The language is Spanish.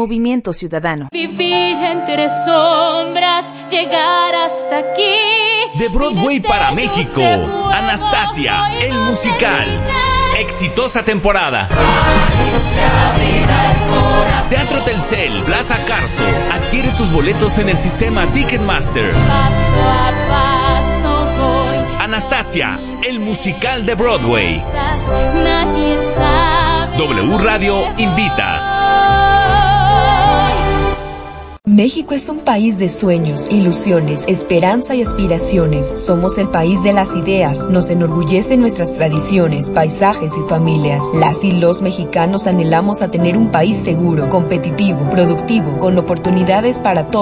Movimiento Ciudadano. Vivir entre sombras, llegar hasta aquí. De Broadway para México, Anastasia, el musical. Exitosa temporada. Teatro Telcel, Plaza Carso. Adquiere tus boletos en el sistema Ticketmaster. Paso a paso voy. Anastasia, el musical de Broadway. Nadie sabe. W Radio invita. México es un país de sueños, ilusiones, esperanza y aspiraciones. Somos el país de las ideas. Nos enorgullecen nuestras tradiciones, paisajes y familias. Las y los mexicanos anhelamos a tener un país seguro, competitivo, productivo, con oportunidades para todos.